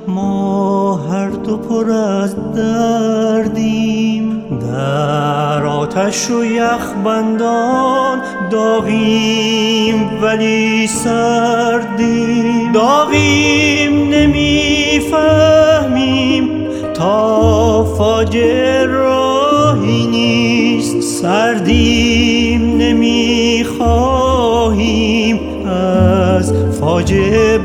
ما هر دو پر از دردیم، در آتش و یخبندان داغیم ولی سردیم. داغیم نمیفهمیم تا فاجعه راهی نیست، سردیم نمیخواهیم از فاجعه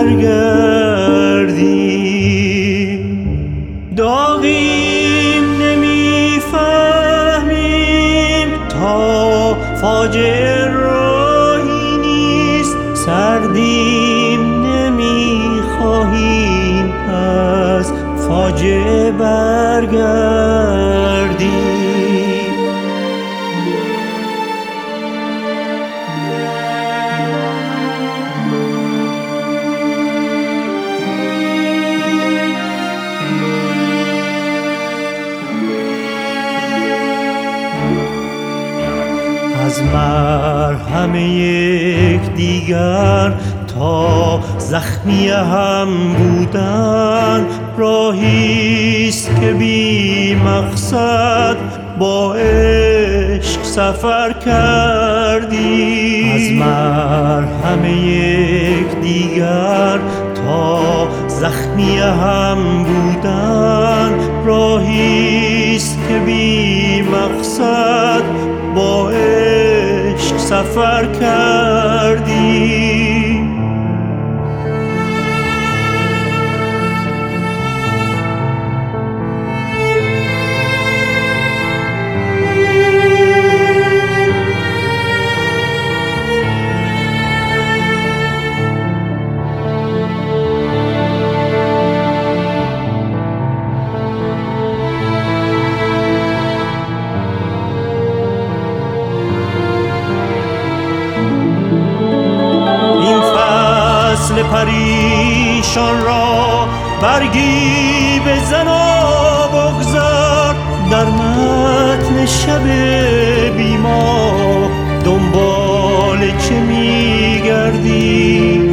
برگردیم. داغیم نمیفهمیم تا فاجعه راهی نیست، سردیم نمیخواهیم از فاجعه برگردیم. از مرهم یکدیگر تا زخمی هم بودن، راهیست که بی مقصد با عشق سفر کردیم. از مرهم یکدیگر تا زخمی هم بودن، راهیست که بی مقصد با عشق سفر کردیم. پریشان را برگی بزن و بگذار، در متن شب بیما دنبال چه میگردی؟